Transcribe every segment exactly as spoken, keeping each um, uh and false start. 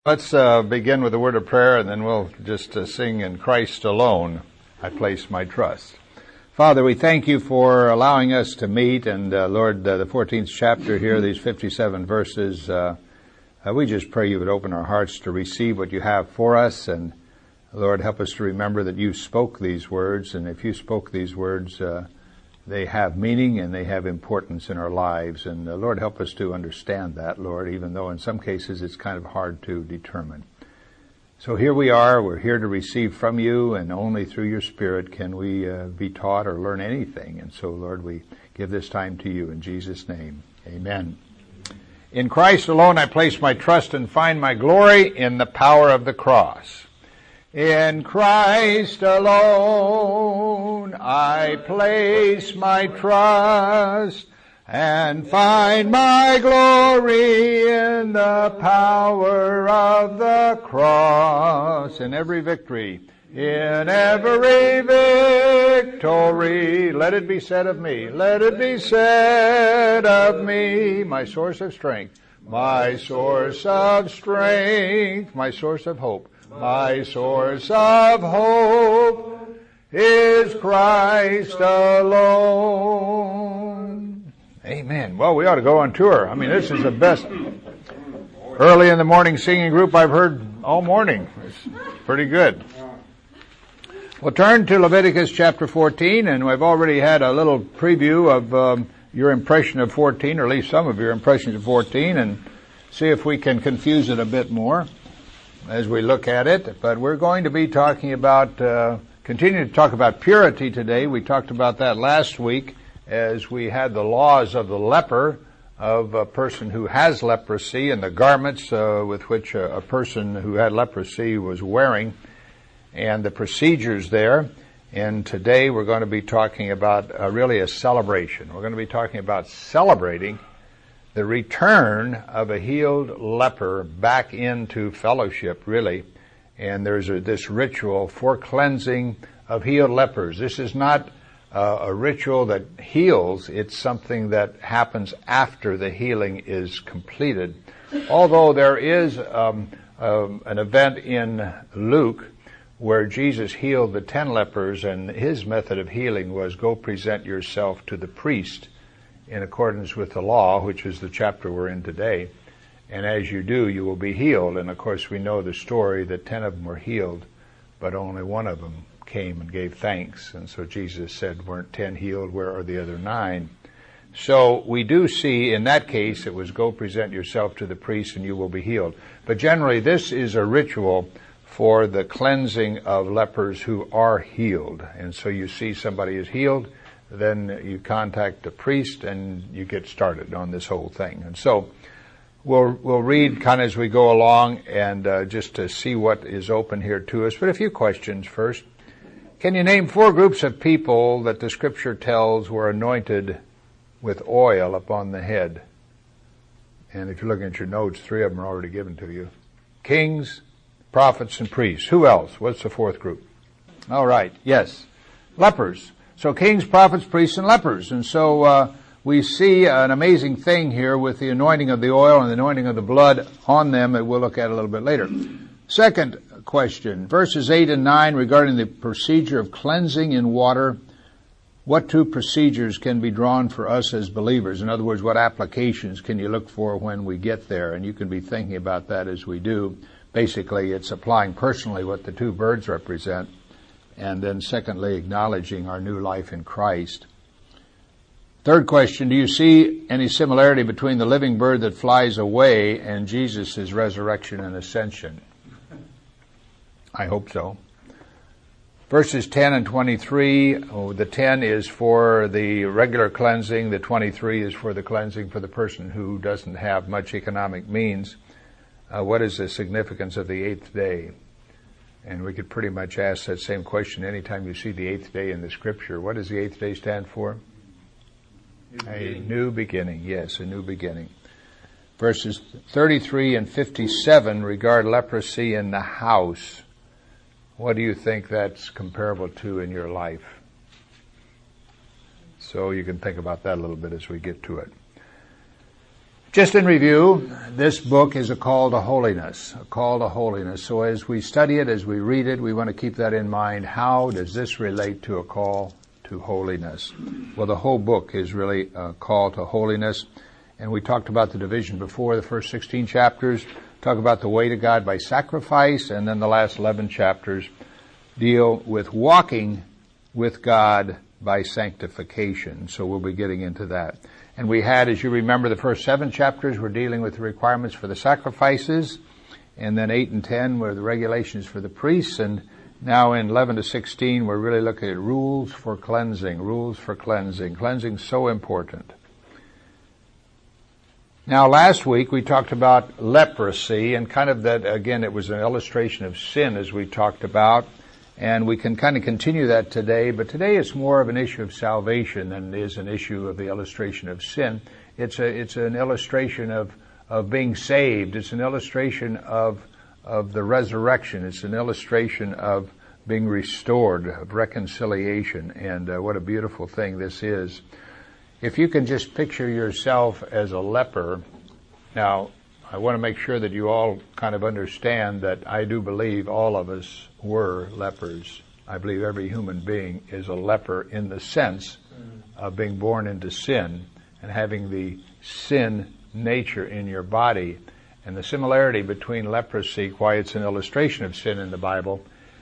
Let's uh, begin with a word of prayer, and then we'll just uh, sing "In Christ Alone I Place My Trust." Father, we thank you for allowing us to meet, and uh, Lord, uh, the fourteenth chapter here, these fifty-seven verses, uh, uh, we just pray you would open our hearts to receive what you have for us, and Lord, help us to remember that you spoke these words, and if you spoke these words, uh, they have meaning and they have importance in our lives. And uh, Lord, help us to understand that, Lord, even though in some cases it's kind of hard to determine. So here we are. We're here to receive from you, and only through your Spirit can we uh, be taught or learn anything. And so, Lord, we give this time to you in Jesus' name. Amen. In Christ alone I place my trust and find my glory in the power of the cross. In Christ alone I place my trust and find my glory in the power of the cross. In every victory, in every victory, let it be said of me, let it be said of me, my source of strength, my source of strength, my source of hope. My source of hope is Christ alone. Amen. Well, we ought to go on tour. I mean, this is the best early in the morning singing group I've heard all morning. It's pretty good. We'll turn to Leviticus chapter fourteen, and we've already had a little preview of um, your impression of fourteen, or at least some of your impressions of fourteen, and see if we can confuse it a bit more as we look at it. But we're going to be talking about, uh, continue to talk about purity today. We talked about that last week as we had the laws of the leper, of a person who has leprosy, and the garments uh, with which a, a person who had leprosy was wearing, and the procedures there. And today we're going to be talking about uh, really a celebration. We're going to be talking about celebrating the return of a healed leper back into fellowship, really. And there's a, this ritual for cleansing of healed lepers. This is not uh, a ritual that heals. It's something that happens after the healing is completed. Although there is um, um, an event in Luke where Jesus healed the ten lepers, and his method of healing was go present yourself to the priest in accordance with the law, which is the chapter we're in today. And as you do, you will be healed. And of course, we know the story that ten of them were healed, but only one of them came and gave thanks. And so Jesus said, weren't ten healed? Where are the other nine? So we do see in that case, it was go present yourself to the priest and you will be healed. But generally, this is a ritual for the cleansing of lepers who are healed. And so you see somebody is healed, then you contact the priest and you get started on this whole thing. And so we'll we'll read kind of as we go along, and uh, just to see what is open here to us. But a few questions first. Can you name four groups of people that the Scripture tells were anointed with oil upon the head? And if you're looking at your notes, three of them are already given to you. Kings, prophets, and priests. Who else? What's the fourth group? All right. Yes. Lepers. So kings, prophets, priests, and lepers. And so uh, we see an amazing thing here with the anointing of the oil and the anointing of the blood on them that we'll look at a little bit later. Second question, verses eight and nine regarding the procedure of cleansing in water. What two procedures can be drawn for us as believers? In other words, what applications can you look for when we get there? And you can be thinking about that as we do. Basically, it's applying personally what the two birds represent. And then secondly, acknowledging our new life in Christ. Third question, do you see any similarity between the living bird that flies away and Jesus' resurrection and ascension? I hope so. Verses ten and twenty-three, oh, the ten is for the regular cleansing, the twenty-three is for the cleansing for the person who doesn't have much economic means. Uh, what is the significance of the eighth day? And we could pretty much ask that same question anytime you see the eighth day in the Scripture. What does the eighth day stand for? New a new beginning. Yes, a new beginning. Verses thirty-three and fifty-seven regard leprosy in the house. What do you think that's comparable to in your life? So you can think about that a little bit as we get to it. Just in review, this book is a call to holiness, a call to holiness. So as we study it, as we read it, we want to keep that in mind. How does this relate to a call to holiness? Well, the whole book is really a call to holiness. And we talked about the division before, the first sixteen chapters, talk about the way to God by sacrifice, and then the last eleven chapters deal with walking with God by sanctification. So we'll be getting into that. And we had, as you remember, the first seven chapters were dealing with the requirements for the sacrifices, and then eight and ten were the regulations for the priests, and now in eleven to sixteen we're really looking at rules for cleansing, rules for cleansing. Cleansing so important. Now last week we talked about leprosy, and kind of that, again, it was an illustration of sin as we talked about. And we can kind of continue that today, but today it's more of an issue of salvation than it is an issue of the illustration of sin. It's a, it's an illustration of, of being saved. It's an illustration of, of the resurrection. It's an illustration of being restored, of reconciliation, and uh, what a beautiful thing this is. If you can just picture yourself as a leper, now, I want to make sure that you all kind of understand that I do believe all of us were lepers. I believe every human being is a leper in the sense of being born into sin and having the sin nature in your body. And the similarity between leprosy, why it's an illustration of sin in the Bible,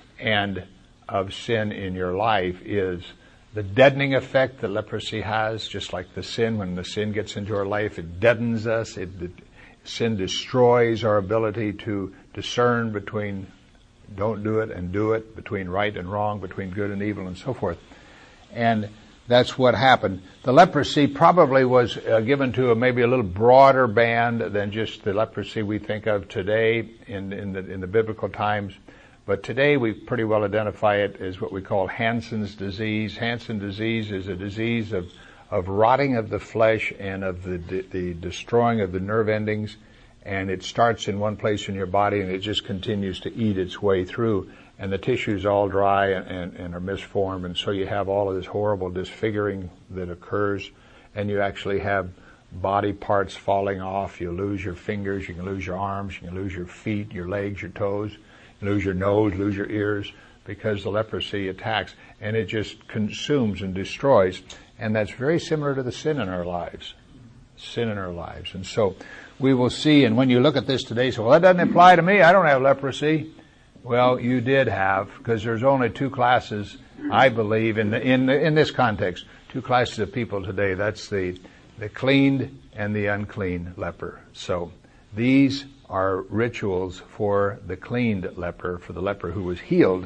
and of sin in your life is the deadening effect that leprosy has, just like the sin. When the sin gets into our life, it deadens us. It, it Sin destroys our ability to discern between don't do it and do it, between right and wrong, between good and evil, and so forth. And that's what happened. The leprosy probably was uh, given to a, maybe a little broader band than just the leprosy we think of today in, in, the, in the biblical times. But today we pretty well identify it as what we call Hansen's disease. Hansen's disease is a disease of of rotting of the flesh and of the, the the destroying of the nerve endings, and it starts in one place in your body and it just continues to eat its way through, and the tissues all dry and, and, and are misformed, and so you have all of this horrible disfiguring that occurs, and you actually have body parts falling off. You lose your fingers, you can lose your arms, you can lose your feet, your legs, your toes, you lose your nose, lose your ears, because the leprosy attacks, and it just consumes and destroys. And that's very similar to the sin in our lives. Sin in our lives. And so we will see, and when you look at this today, so, well, that doesn't apply to me. I don't have leprosy. Well, you did have, because there's only two classes, I believe, in the, in the, in this context, two classes of people today. That's the, the cleaned and the unclean leper. So these are rituals for the cleaned leper, for the leper who was healed.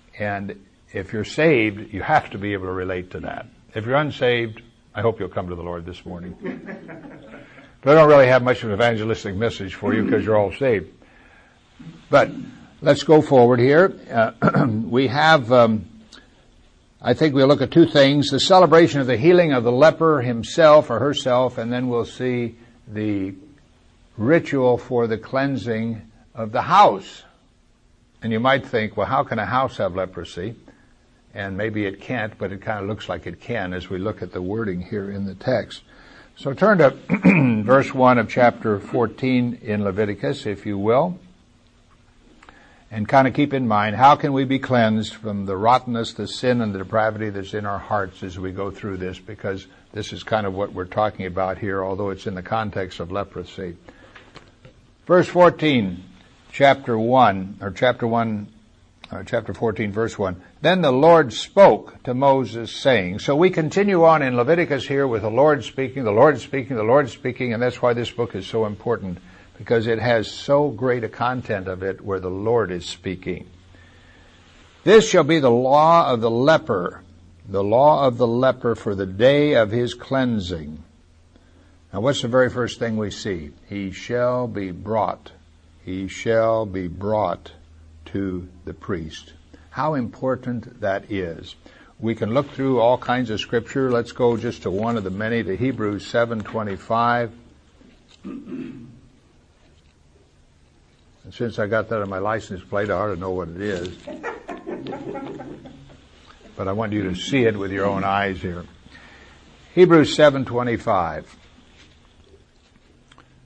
And if you're saved, you have to be able to relate to that. If you're unsaved, I hope you'll come to the Lord this morning. But I don't really have much of an evangelistic message for you because you're all saved. But let's go forward here. Uh, we have, um, I think we'll look at two things. The celebration of the healing of the leper himself or herself, and then we'll see the ritual for the cleansing of the house. And you might think, well, how can a house have leprosy? And maybe it can't, but it kind of looks like it can as we look at the wording here in the text. So turn to verse one of chapter fourteen in Leviticus, if you will, and kind of keep in mind, how can we be cleansed from the rottenness, the sin, and the depravity that's in our hearts as we go through this, because this is kind of what we're talking about here, although it's in the context of leprosy. Verse fourteen, chapter one, or chapter one, uh, chapter fourteen, verse one. Then the Lord spoke to Moses, saying, so we continue on in Leviticus here with the Lord speaking, the Lord speaking, the Lord speaking, and that's why this book is so important, because it has so great a content of it where the Lord is speaking. This shall be the law of the leper, the law of the leper for the day of his cleansing. Now what's the very first thing we see? He shall be brought. He shall be brought to the priest. How important that is. We can look through all kinds of scripture. Let's go just to one of the many, to Hebrews seven twenty-five. And since I got that on my license plate, I ought to know what it is. But I want you to see it with your own eyes here. Hebrews seven twenty-five.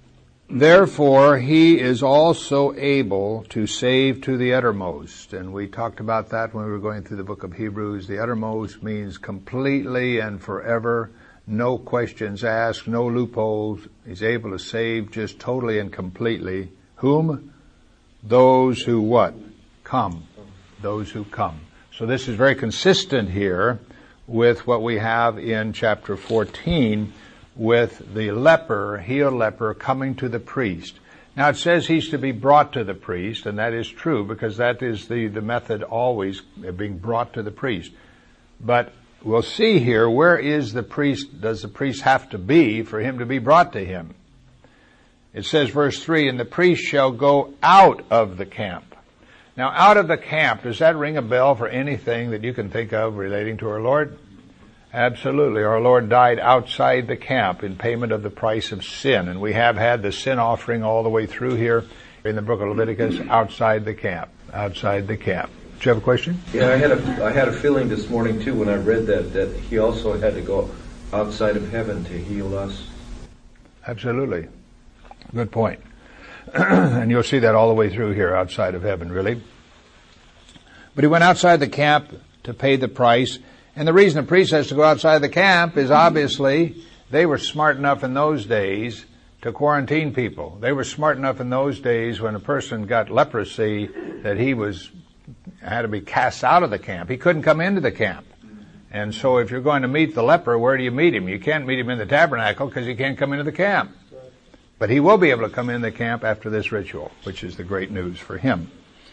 Therefore, he is also able to save to the uttermost. And we talked about that when we were going through the book of Hebrews. The uttermost means completely and forever, no questions asked, no loopholes. He's able to save just totally and completely. Whom? Those who what? Come. Those who come. So this is very consistent here with what we have in chapter fourteen, with the leper, healed leper, coming to the priest. Now it says he's to be brought to the priest, and that is true, because that is the, the method always, being brought to the priest. But we'll see here, where is the priest, does the priest have to be for him to be brought to him? It says, verse three, and the priest shall go out of the camp. Now, out of the camp, does that ring a bell for anything that you can think of relating to our Lord? Absolutely. Our Lord died outside the camp in payment of the price of sin. And we have had the sin offering all the way through here in the book of Leviticus, outside the camp. Outside the camp. Do you have a question? Yeah, I had a, I had a feeling this morning too when I read that, that he also had to go outside of heaven to heal us. Absolutely. Good point. And you'll see that all the way through here, outside of heaven, really. But he went outside the camp to pay the price. And the reason the priest has to go outside the camp is obviously they were smart enough in those days to quarantine people. They were smart enough in those days when a person got leprosy that he was had to be cast out of the camp. He couldn't come into the camp. And so if you're going to meet the leper, where do you meet him? You can't meet him in the tabernacle because he can't come into the camp. But he will be able to come in the camp after this ritual, which is the great news for him.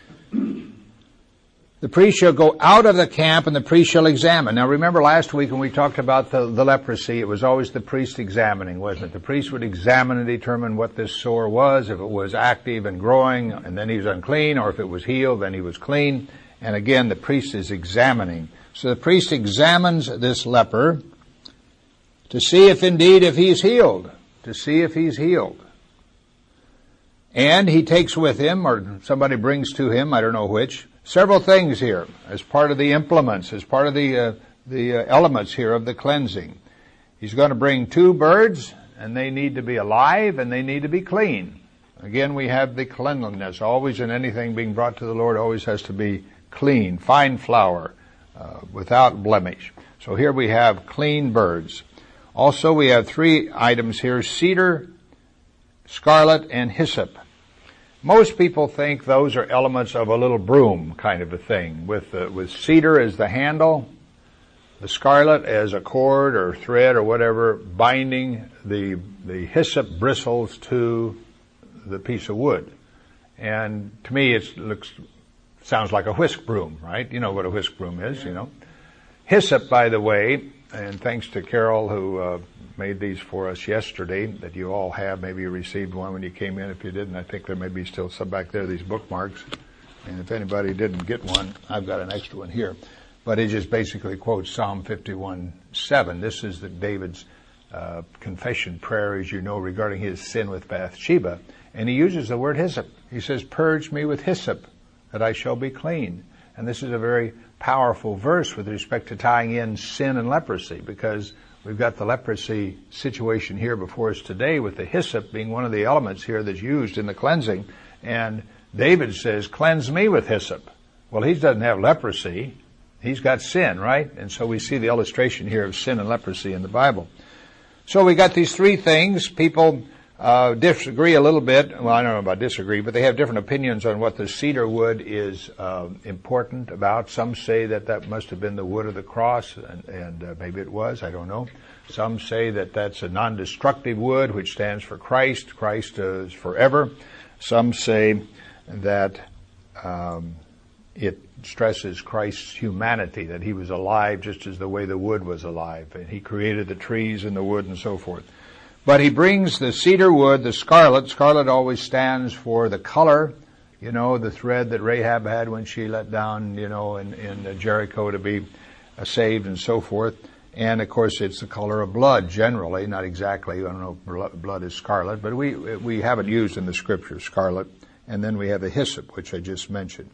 The priest shall go out of the camp, and the priest shall examine. Now remember last week when we talked about the, the leprosy, it was always the priest examining, wasn't it? The priest would examine and determine what this sore was, if it was active and growing, and then he was unclean, or if it was healed, then he was clean. And again, the priest is examining. So the priest examines this leper to see if indeed if he's healed, to see if he's healed. And he takes with him, or somebody brings to him, I don't know which, several things here as part of the implements, as part of the uh, the uh, elements here of the cleansing. He's going to bring two birds, and they need to be alive, and they need to be clean. Again, we have the cleanliness. Always in anything being brought to the Lord always has to be clean, fine flour, uh, without blemish. So here we have clean birds. Also, we have three items here: cedar, scarlet, and hyssop. Most people think those are elements of a little broom kind of a thing, with uh, with cedar as the handle, the scarlet as a cord or thread or whatever binding the the hyssop bristles to the piece of wood. And to me, it looks sounds like a whisk broom, right? You know what a whisk broom is, you know. Hyssop, by the way, and thanks to Carol who uh, made these for us yesterday that you all have. Maybe you received one when you came in. If you didn't, I think there may be still some back there, these bookmarks. And if anybody didn't get one, I've got an extra one here. But it just basically quotes Psalm fifty-one seven. This is the David's uh, confession prayer, as you know, regarding his sin with Bathsheba. And he uses the word hyssop. He says, "Purge me with hyssop, that I shall be clean." And this is a very powerful verse with respect to tying in sin and leprosy, because we've got the leprosy situation here before us today, with the hyssop being one of the elements here that's used in the cleansing. And David says, "Cleanse me with hyssop." Well, he doesn't have leprosy. He's got sin, right? And so we see the illustration here of sin and leprosy in the Bible. So we got these three things. People uh disagree a little bit. Well, I don't know about disagree, but they have different opinions on what the cedar wood is uh, important about. Some say that that must have been the wood of the cross, and, and uh, maybe it was. I don't know. Some say that that's a non-destructive wood, which stands for Christ. Christ uh, is forever. Some say that um, it stresses Christ's humanity, that he was alive just as the way the wood was alive, and he created the trees and the wood and so forth. But he brings the cedar wood, the scarlet. Scarlet always stands for the color, you know, the thread that Rahab had when she let down, you know, in, in Jericho to be uh, saved and so forth. And of course it's the color of blood generally, not exactly. I don't know if blood is scarlet, but we, we have it used in the scripture, scarlet. And then we have the hyssop, which I just mentioned.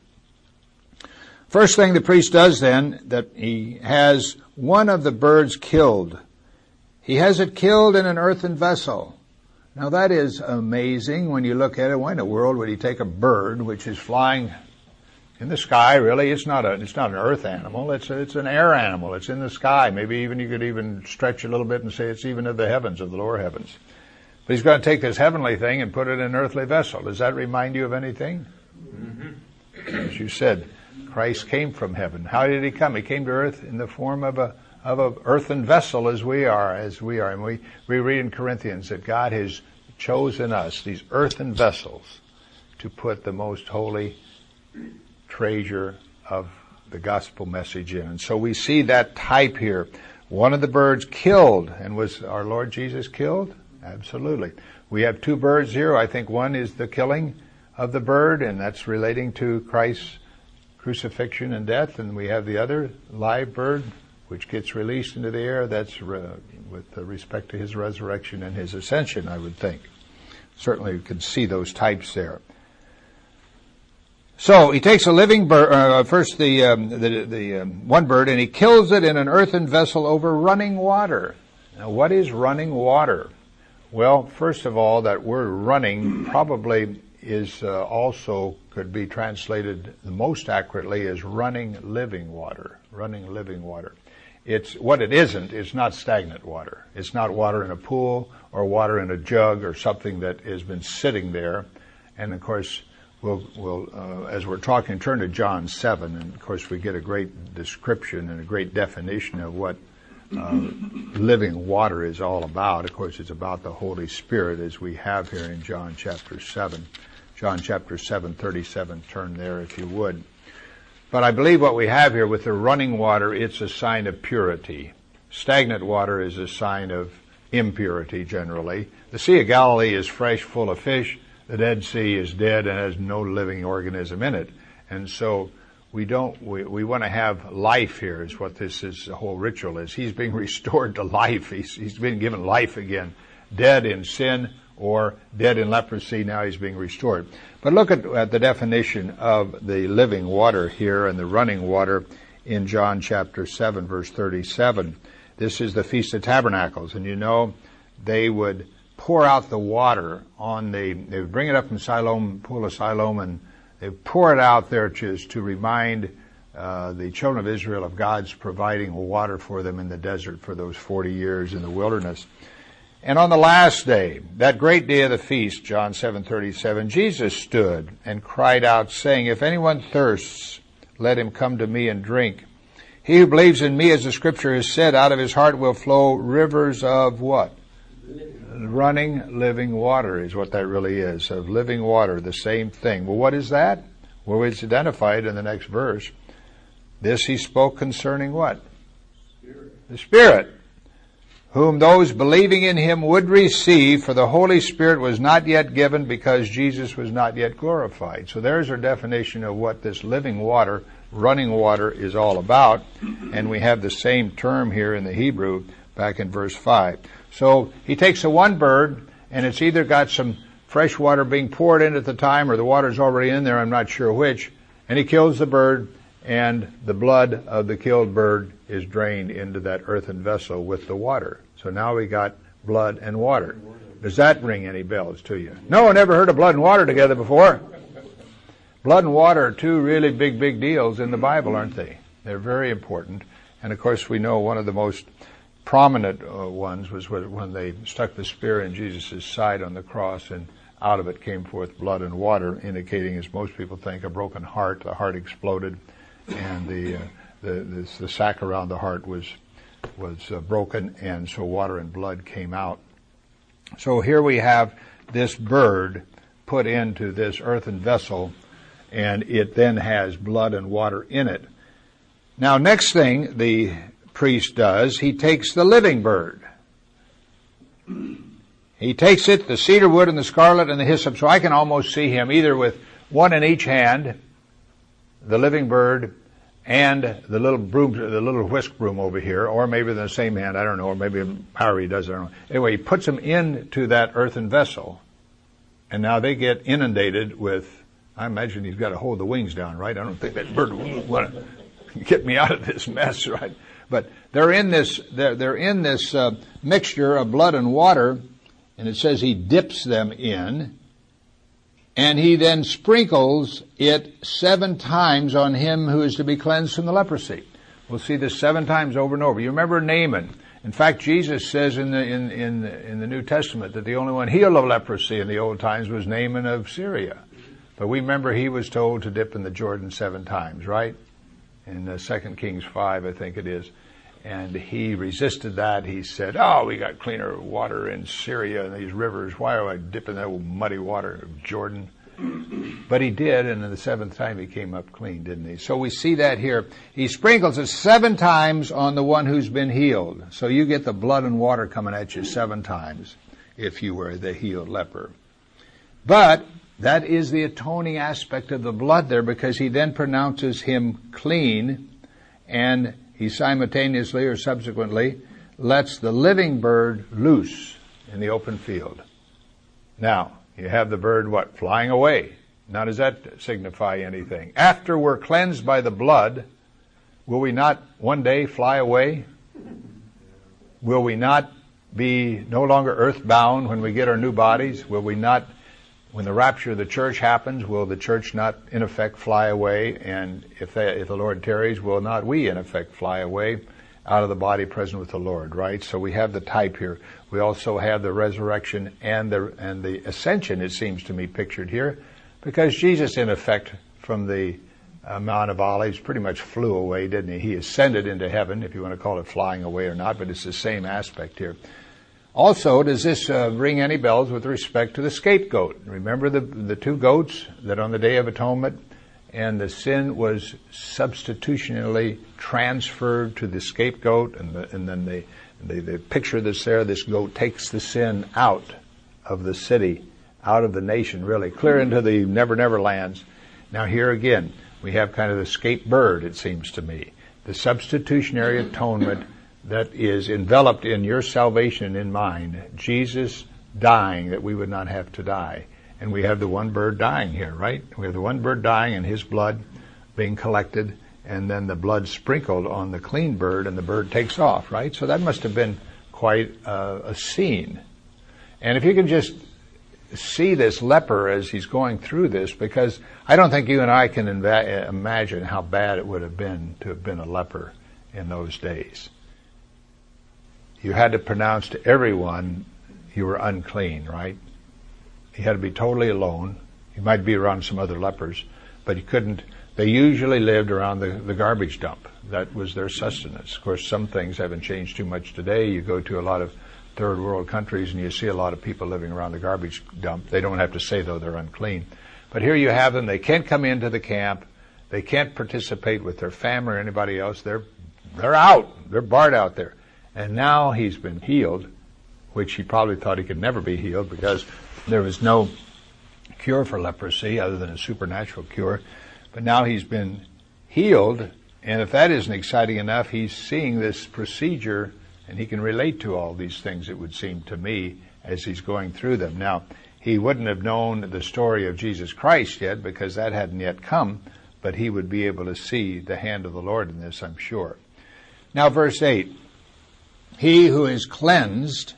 First thing the priest does then, that he has one of the birds killed. He has it killed in an earthen vessel. Now that is amazing when you look at it. Why in the world would he take a bird which is flying in the sky? Really, it's not a it's not an earth animal. It's a, it's an air animal. It's in the sky. Maybe even you could even stretch a little bit and say it's even of the heavens, of the lower heavens. But he's going to take this heavenly thing and put it in an earthly vessel. Does that remind you of anything? Mm-hmm. As you said, Christ came from heaven. How did he come? He came to earth in the form of a of a earthen vessel, as we are, as we are. And we we read in Corinthians that God has chosen us, these earthen vessels, to put the most holy treasure of the gospel message in. And so we see that type here. One of the birds killed, and was our Lord Jesus killed? Absolutely. We have two birds here. I think one is the killing of the bird, and that's relating to Christ's crucifixion and death. And we have the other live bird, which gets released into the air. That's re- with respect to his resurrection and his ascension, I would think. Certainly you can see those types there. So he takes a living bird, uh, first the um, the, the um, one bird, and he kills it in an earthen vessel over running water. Now, what is running water? Well, first of all, that word running probably is uh, also could be translated the most accurately as running living water. Running living water. It's what it isn't. It's not stagnant water. It's not water in a pool or water in a jug or something that has been sitting there. And of course, we'll, we'll uh, as we're talking, turn to John seven, and of course we get a great description and a great definition of what uh, living water is all about. Of course, it's about the Holy Spirit, as we have here in John chapter seven. John chapter seven, thirty-seven. Turn there if you would. But I believe what we have here with the running water, it's a sign of purity. Stagnant water is a sign of impurity generally. The Sea of Galilee is fresh, full of fish. The Dead Sea is dead and has no living organism in it. And so we don't, we, we want to have life here is what this is, the whole ritual is. He's being restored to life. He's, he's been given life again. Dead in sin or dead in leprosy, now he's being restored. But look at, at the definition of the living water here and the running water in John chapter seven, verse thirty-seven. This is the Feast of Tabernacles, and you know, they would pour out the water on the, they would bring it up from Siloam, pool of Siloam, and they would pour it out there just to remind uh, the children of Israel of God's providing water for them in the desert for those forty years in the wilderness. And on the last day, that great day of the feast, John seven thirty-seven, Jesus stood and cried out, saying, "If anyone thirsts, let him come to me and drink. He who believes in me, as the scripture has said, out of his heart will flow rivers of" what? Living. Running living water is what that really is, of living water, the same thing. Well, what is that? Well, it's identified in the next verse. This he spoke concerning what? Spirit. The Spirit, whom those believing in him would receive, for the Holy Spirit was not yet given because Jesus was not yet glorified. So there's our definition of what this living water, running water, is all about. And we have the same term here in the Hebrew back in verse five. So he takes the one bird, and it's either got some fresh water being poured in at the time or the water's already in there, I'm not sure which, and he kills the bird, and the blood of the killed bird is drained into that earthen vessel with the water. So now we got blood and water. Does that ring any bells to you? No, I never heard of blood and water together before. Blood and water are two really big, big deals in the Bible, aren't they? They're very important. And of course we know one of the most prominent uh, ones was when they stuck the spear in Jesus' side on the cross, and out of it came forth blood and water, indicating, as most people think, a broken heart. The heart exploded, and the uh, the, the the sac around the heart was was uh, broken, and so water and blood came out. So here we have this bird put into this earthen vessel, and it then has blood and water in it. Now, next thing the priest does, he takes the living bird. He takes it, the cedar wood and the scarlet and the hyssop, so I can almost see him either with one in each hand, the living bird, and the little broom, the little whisk broom over here, or maybe in the same hand, I don't know, or maybe however he does it, I don't know. Anyway, he puts them into that earthen vessel, and now they get inundated with, I imagine he's got to hold the wings down, right? I don't think that bird will want to get me out of this mess, right? But they're in this, they're, they're in this uh, mixture of blood and water, And it says he dips them in, and he then sprinkles it seven times on him who is to be cleansed from the leprosy. We'll see this seven times over and over. You remember Naaman. In fact, Jesus says in the, in, in, in the New Testament that the only one healed of leprosy in the old times was Naaman of Syria. But we remember he was told to dip in the Jordan seven times, right? In uh, Second Kings five, I think it is. And he resisted that. He said, oh, we got cleaner water in Syria and these rivers. Why do I dip in that old muddy water of Jordan? But he did, and in the seventh time he came up clean, didn't he? So we see that here. He sprinkles it seven times on the one who's been healed. So you get the blood and water coming at you seven times if you were the healed leper. But that is the atoning aspect of the blood there, because he then pronounces him clean, and he simultaneously or subsequently lets the living bird loose in the open field. Now, you have the bird, what, flying away. Now, does that signify anything? After we're cleansed by the blood, will we not one day fly away? Will we not be no longer earthbound when we get our new bodies? Will we not, when the rapture of the church happens, will the church not in effect fly away? And if, they, if the Lord tarries, will not we in effect fly away out of the body present with the Lord, right? So we have the type here. We also have the resurrection and the and the ascension, it seems to me, pictured here, because Jesus, in effect, from the uh, Mount of Olives, pretty much flew away, didn't he? He ascended into heaven, if you want to call it flying away or not, but it's the same aspect here. Also, does this uh, ring any bells with respect to the scapegoat? Remember the the two goats that on the Day of Atonement, and the sin was substitutionally transferred to the scapegoat, and, the, and then the, the, the picture that's there, this goat takes the sin out of the city, out of the nation, really, clear into the never, never lands. Now here again, we have kind of the scape bird, it seems to me. The substitutionary atonement that is enveloped in your salvation and in mine. Jesus dying that we would not have to die. And we have the one bird dying here, right? We have the one bird dying and his blood being collected, and then the blood sprinkled on the clean bird, and the bird takes off, right? So that must have been quite uh, a scene. And if you can just see this leper as he's going through this, because I don't think you and I can inva- imagine how bad it would have been to have been a leper in those days. You had to pronounce to everyone you were unclean, right? He had to be totally alone. He might be around some other lepers, but he couldn't. They usually lived around the, the garbage dump. That was their sustenance. Of course, some things haven't changed too much today. You go to a lot of third world countries and you see a lot of people living around the garbage dump. They don't have to say, though, they're unclean. But here you have them. They can't come into the camp. They can't participate with their family or anybody else. They're, they're out. They're barred out there. And now he's been healed, which he probably thought he could never be healed because there was no cure for leprosy other than a supernatural cure. But now he's been healed, and if that isn't exciting enough, he's seeing this procedure, and he can relate to all these things, it would seem to me, as he's going through them. Now, he wouldn't have known the story of Jesus Christ yet, because that hadn't yet come, but he would be able to see the hand of the Lord in this, I'm sure. Now, verse eight. He who is cleansed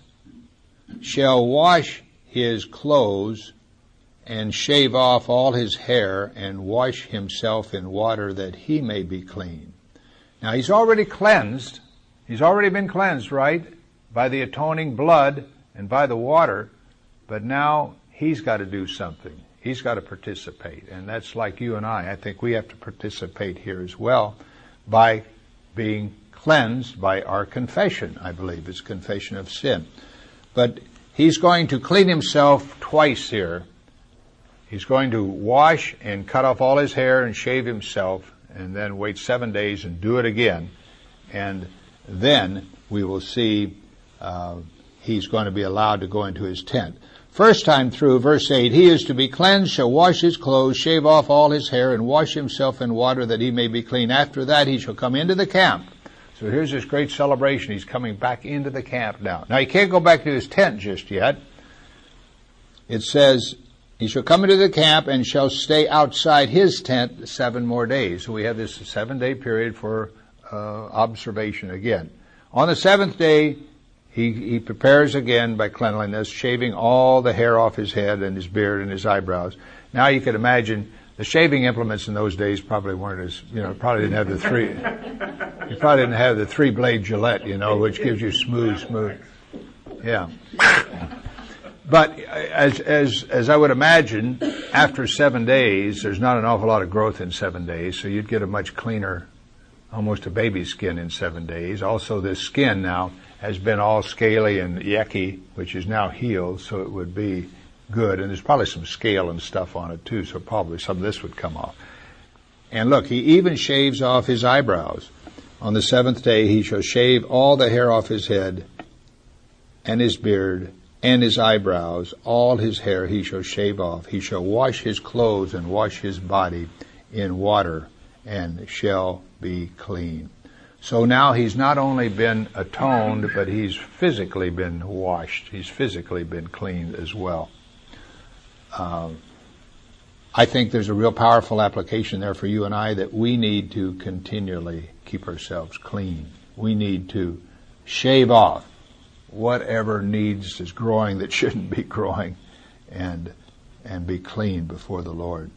shall wash his clothes and shave off all his hair and wash himself in water that he may be clean. Now he's already cleansed. He's already been cleansed, right? By the atoning blood and by the water. But now he's got to do something. He's got to participate. And that's like you and I. I think we have to participate here as well by being cleansed by our confession, I believe. It's confession of sin. But he's going to clean himself twice here. He's going to wash and cut off all his hair and shave himself and then wait seven days and do it again. And then we will see uh, he's going to be allowed to go into his tent. First time through, verse eight, he is to be cleansed, shall wash his clothes, shave off all his hair, and wash himself in water that he may be clean. After that he shall come into the camp. So here's this great celebration. He's coming back into the camp now. Now he can't go back to his tent just yet. It says, he shall come into the camp and shall stay outside his tent seven more days. So we have this seven day period for uh, observation again. On the seventh day, He, he prepares again by cleanliness, shaving all the hair off his head and his beard and his eyebrows. Now you could imagine the shaving implements in those days probably weren't as, you know, probably didn't have the three, you probably didn't have the three blade Gillette, you know, which gives you smooth, smooth. Yeah. But as, as, as I would imagine, after seven days, there's not an awful lot of growth in seven days, so you'd get a much cleaner, almost a baby skin in seven days. Also, this skin now has been all scaly and yucky, which is now healed, so it would be good. And there's probably some scale and stuff on it too, so probably some of this would come off. And look, he even shaves off his eyebrows. On the seventh day he shall shave all the hair off his head, and his beard, and his eyebrows, all his hair he shall shave off. He shall wash his clothes and wash his body in water, and shall be clean. So now he's not only been atoned, but he's physically been washed. He's physically been cleaned as well. Um, I think there's a real powerful application there for you and I, that we need to continually keep ourselves clean. We need to shave off whatever needs is growing that shouldn't be growing, and and be clean before the Lord.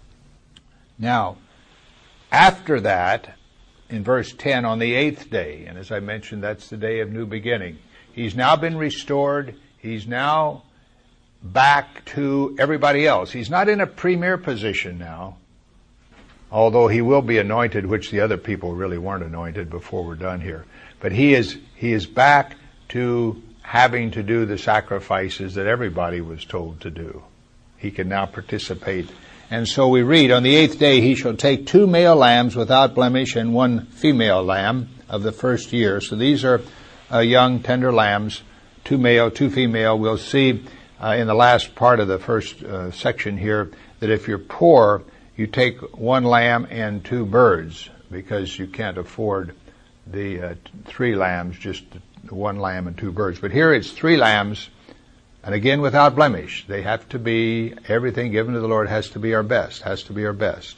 Now, after that, in verse ten, on the eighth day, and as I mentioned, that's the day of new beginning. He's now been restored. He's now back to everybody else. He's not in a premier position now, although he will be anointed, which the other people really weren't anointed before we're done here. But he is he is back to having to do the sacrifices that everybody was told to do. He can now participate. And so we read, on the eighth day he shall take two male lambs without blemish and one female lamb of the first year. So these are uh, young, tender lambs, two male, two female. We'll see uh, in the last part of the first uh, section here that if you're poor, you take one lamb and two birds, because you can't afford the uh, three lambs, just one lamb and two birds. But here it's three lambs, and again without blemish. They have to be, everything given to the Lord has to be our best, has to be our best.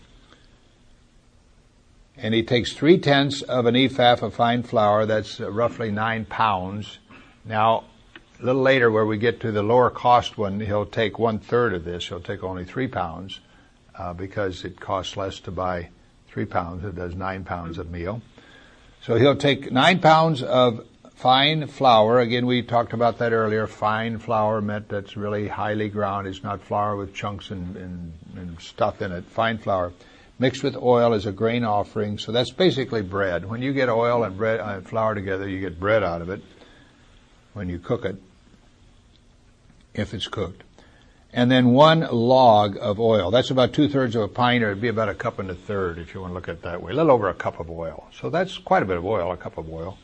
And he takes three tenths of an ephah of fine flour, that's uh, roughly nine pounds. Now, a little later where we get to the lower cost one, he'll take one third of this, he'll take only three pounds, uh, because it costs less to buy three pounds, it does nine pounds of meal. So he'll take nine pounds of fine flour. Again, we talked about that earlier. Fine flour meant that's really highly ground. It's not flour with chunks and, and, and stuff in it. Fine flour mixed with oil as a grain offering. So that's basically bread. When you get oil and bread and flour together, you get bread out of it when you cook it, if it's cooked. And then one log of oil. That's about two-thirds of a pint, or it'd be about a cup and a third if you want to look at it that way. A little over a cup of oil. So that's quite a bit of oil, a cup of oil.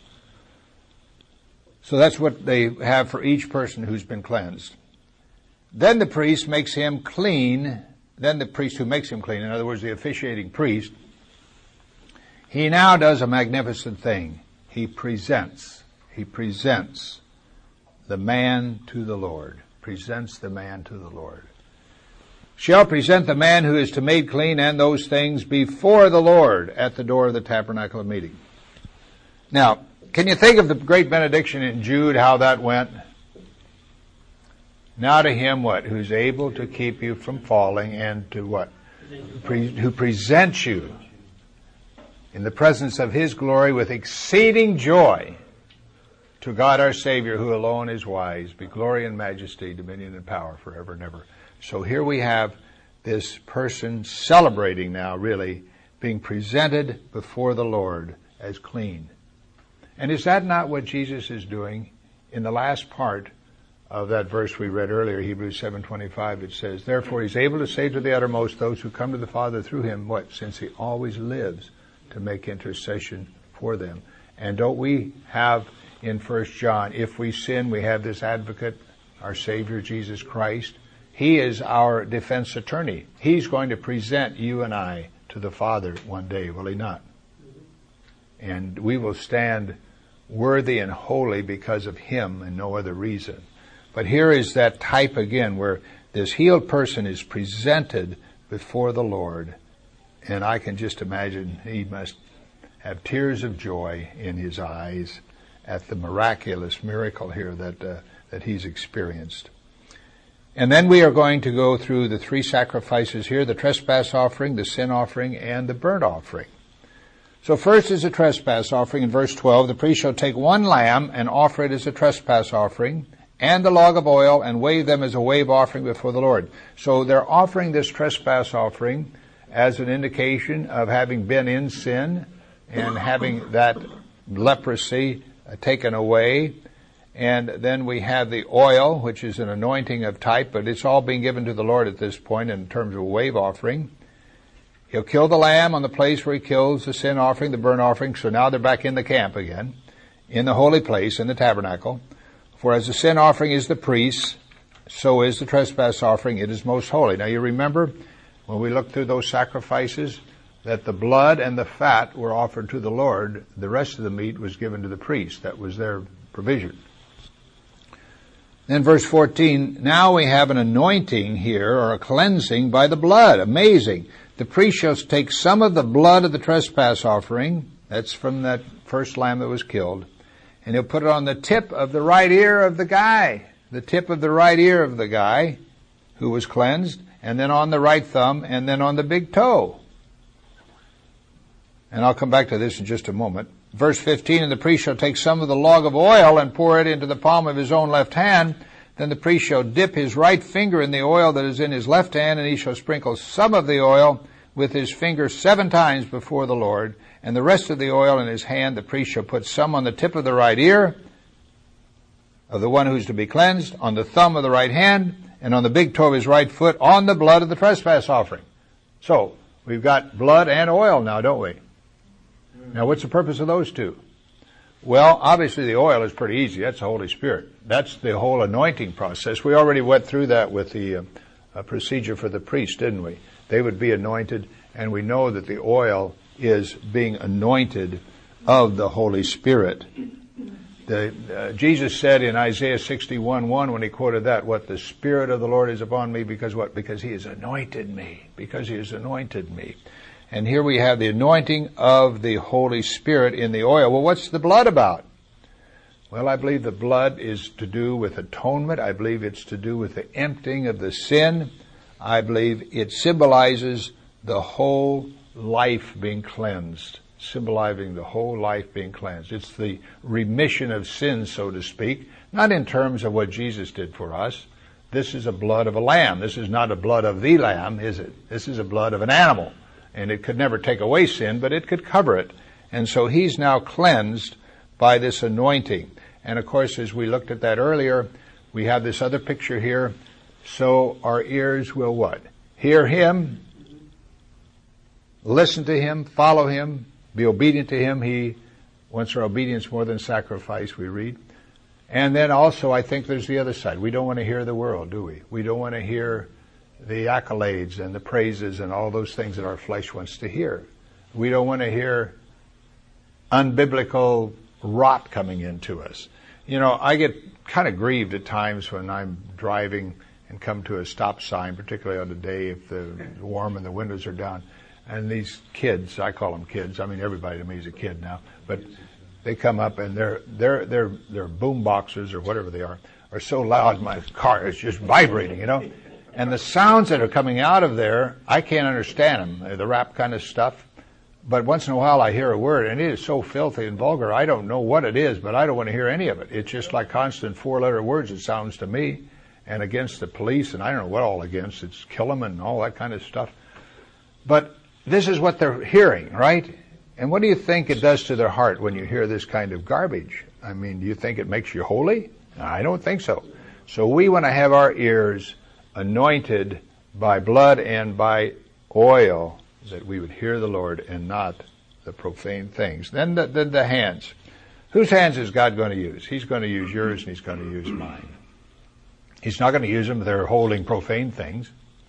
So that's what they have for each person who's been cleansed. Then the priest makes him clean. Then the priest who makes him clean, in other words, the officiating priest, he now does a magnificent thing. He presents, he presents the man to the Lord. Presents the man to the Lord. Shall present the man who is to make clean and those things before the Lord at the door of the tabernacle of meeting. Now, can you think of the great benediction in Jude, how that went? Now to him what? Who's able to keep you from falling, and to what? Pre- who presents you in the presence of his glory with exceeding joy. To God our Savior, who alone is wise, be glory and majesty, dominion and power forever and ever. So here we have this person celebrating now, really, being presented before the Lord as clean. And is that not what Jesus is doing in the last part of that verse we read earlier, Hebrews seven twenty-five? It says, therefore he's able to save to the uttermost those who come to the Father through him, what? Since he always lives to make intercession for them. And don't we have in First John, if we sin, we have this advocate, our Savior, Jesus Christ. He is our defense attorney. He's going to present you and I to the Father one day, will he not? And we will stand worthy and holy because of him and no other reason. But here is that type again where this healed person is presented before the Lord, and I can just imagine he must have tears of joy in his eyes at the miraculous miracle here that uh, that he's experienced. And then we are going to go through the three sacrifices here, the trespass offering, the sin offering, and the burnt offering. So first is a trespass offering in verse twelve. The priest shall take one lamb and offer it as a trespass offering, and the log of oil, and wave them as a wave offering before the Lord. So they're offering this trespass offering as an indication of having been in sin and having that leprosy taken away. And then we have the oil, which is an anointing of type, but it's all being given to the Lord at this point in terms of a wave offering. He'll kill the lamb on the place where he kills the sin offering, the burnt offering. So now they're back in the camp again, in the holy place, in the tabernacle. For as the sin offering is the priest's, so is the trespass offering. It is most holy. Now you remember when we looked through those sacrifices that the blood and the fat were offered to the Lord. The rest of the meat was given to the priest. That was their provision. Then verse fourteen, now we have an anointing here, or a cleansing by the blood. Amazing. The priest shall take some of the blood of the trespass offering, that's from that first lamb that was killed, and he'll put it on the tip of the right ear of the guy, the tip of the right ear of the guy who was cleansed, and then on the right thumb, and then on the big toe. And I'll come back to this in just a moment. Verse fifteen, and the priest shall take some of the log of oil and pour it into the palm of his own left hand. Then the priest shall dip his right finger in the oil that is in his left hand, and he shall sprinkle some of the oil with his finger seven times before the Lord, and the rest of the oil in his hand the priest shall put some on the tip of the right ear of the one who's to be cleansed, on the thumb of the right hand, and on the big toe of his right foot, on the blood of the trespass offering. So, we've got blood and oil now, don't we? Now, what's the purpose of those two? Well, obviously the oil is pretty easy. That's the Holy Spirit. That's the whole anointing process. We already went through that with the uh, uh, procedure for the priest, didn't we? They would be anointed, and we know that the oil is being anointed of the Holy Spirit. The, uh, Jesus said in Isaiah sixty-one one, when he quoted that, what, the Spirit of the Lord is upon me, because what? Because he has anointed me. Because he has anointed me. And here we have the anointing of the Holy Spirit in the oil. Well, what's the blood about? Well, I believe the blood is to do with atonement. I believe it's to do with the emptying of the sin. I believe it symbolizes the whole life being cleansed, symbolizing the whole life being cleansed. It's the remission of sins, so to speak, not in terms of what Jesus did for us. This is a blood of a lamb. This is not a blood of the lamb, is it? This is a blood of an animal. And it could never take away sin, but it could cover it. And so he's now cleansed by this anointing. And of course, as we looked at that earlier, we have this other picture here. So our ears will what? Hear him, listen to him, follow him, be obedient to him. He wants our obedience more than sacrifice, we read. And then also, I think there's the other side. We don't want to hear the world, do we? We don't want to hear the accolades and the praises and all those things that our flesh wants to hear. We don't want to hear unbiblical rot coming into us. You know, I get kind of grieved at times when I'm driving and come to a stop sign, particularly on the day if the warm and the windows are down. And these kids, I call them kids. I mean, everybody to me is a kid now. But they come up and their their their their boom boxes or whatever they are are so loud my car is just vibrating, you know. And the sounds that are coming out of there, I can't understand them, the rap kind of stuff. But once in a while I hear a word, and it is so filthy and vulgar, I don't know what it is, but I don't want to hear any of it. It's just like constant four-letter words, it sounds to me, and against the police, and I don't know what all against. It's kill them and all that kind of stuff. But this is what they're hearing, right? And what do you think it does to their heart when you hear this kind of garbage? I mean, do you think it makes you holy? I don't think so. So we want to have our ears anointed by blood and by oil, that we would hear the Lord and not the profane things. Then the, the, the hands. Whose hands is God going to use? He's going to use yours and he's going to use mine. He's not going to use them if they're holding profane things.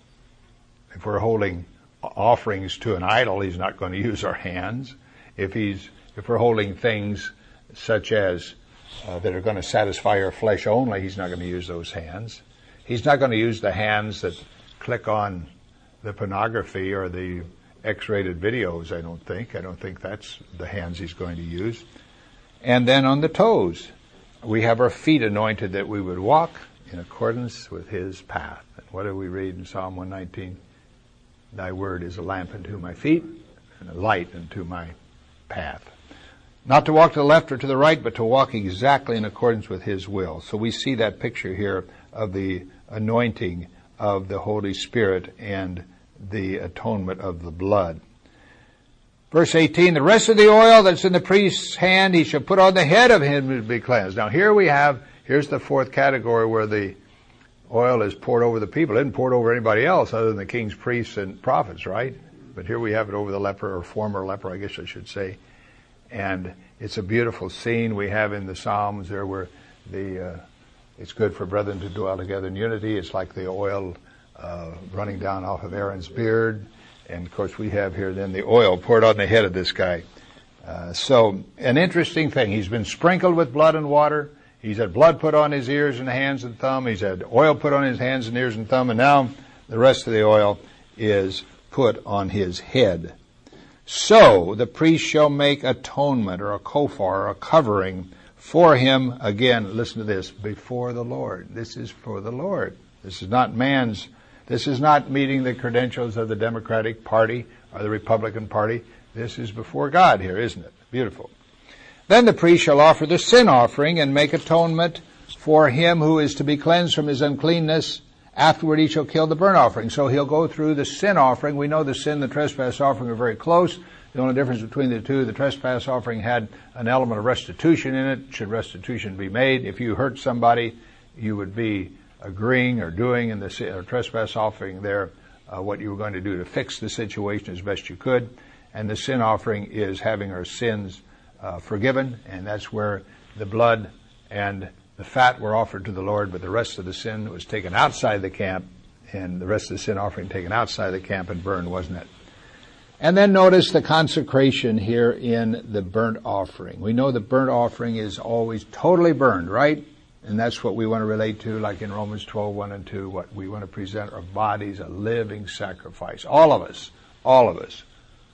If we're holding offerings to an idol, he's not going to use our hands. If he's, if we're holding things such as uh, that are going to satisfy our flesh only, he's not going to use those hands. He's not going to use the hands that click on the pornography or the X-rated videos, I don't think. I don't think that's the hands he's going to use. And then on the toes, we have our feet anointed that we would walk in accordance with his path. And what do we read in Psalm one nineteen? Thy word is a lamp unto my feet and a light unto my path. Not to walk to the left or to the right, but to walk exactly in accordance with his will. So we see that picture here of the anointing of the Holy Spirit and the atonement of the blood. Verse eighteen, the rest of the oil that's in the priest's hand he shall put on the head of him to be cleansed. Now here we have, here's the fourth category where the oil is poured over the people. It isn't poured over anybody else other than the king's priests and prophets, right? But here we have it over the leper, or former leper, I guess I should say. And it's a beautiful scene we have in the Psalms there where the, uh, it's good for brethren to dwell together in unity. It's like the oil, uh, running down off of Aaron's beard. And of course we have here then the oil poured on the head of this guy. Uh, so an interesting thing. He's been sprinkled with blood and water. He's had blood put on his ears and hands and thumb. He's had oil put on his hands and ears and thumb. And now the rest of the oil is put on his head. So the priest shall make atonement, or a kofar, or a covering for him. Again, listen to this, before the Lord. This is for the Lord. This is not man's. This is not meeting the credentials of the Democratic Party or the Republican Party. This is before God here, isn't it? Beautiful. Then the priest shall offer the sin offering and make atonement for him who is to be cleansed from his uncleanness. Afterward he shall kill the burnt offering. So he'll go through the sin offering. We know the sin and the trespass offering are very close. The only difference between the two, the trespass offering had an element of restitution in it. Should restitution be made? If you hurt somebody, you would be agreeing or doing in the uh, trespass offering there uh, what you were going to do to fix the situation as best you could. And the sin offering is having our sins uh, forgiven, and that's where the blood and the fat were offered to the Lord, but the rest of the sin was taken outside the camp, and the rest of the sin offering taken outside the camp and burned, wasn't it? And then notice the consecration here in the burnt offering. We know the burnt offering is always totally burned, right? And that's what we want to relate to, like in Romans twelve, one and two, what we want to present our bodies a living sacrifice. All of us, all of us.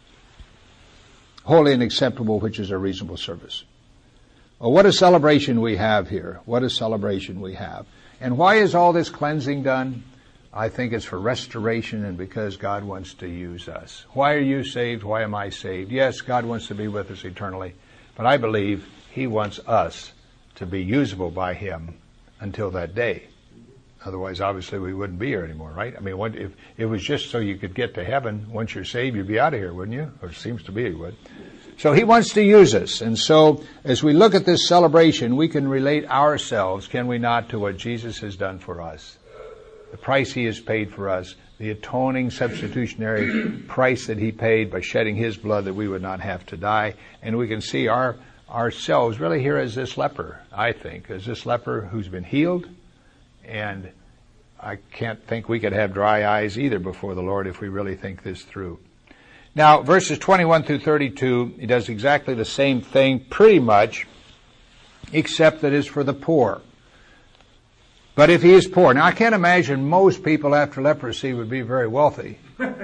Holy and acceptable, which is a reasonable service. Well, what a celebration we have here. What a celebration we have. And why is all this cleansing done? I think it's for restoration and because God wants to use us. Why are you saved? Why am I saved? Yes, God wants to be with us eternally, but I believe he wants us to be usable by him until that day. Otherwise, obviously, we wouldn't be here anymore, right? I mean, if it was just so you could get to heaven, once you're saved, you'd be out of here, wouldn't you? Or it seems to be you would. So he wants to use us. And so as we look at this celebration, we can relate ourselves, can we not, to what Jesus has done for us. The price he has paid for us, the atoning substitutionary price that he paid by shedding his blood that we would not have to die. And we can see our ourselves really here as this leper, I think, as this leper who's been healed. And I can't think we could have dry eyes either before the Lord if we really think this through. Now, verses twenty-one through thirty-two, he does exactly the same thing pretty much, except that it's for the poor. But if he is poor, now I can't imagine most people after leprosy would be very wealthy.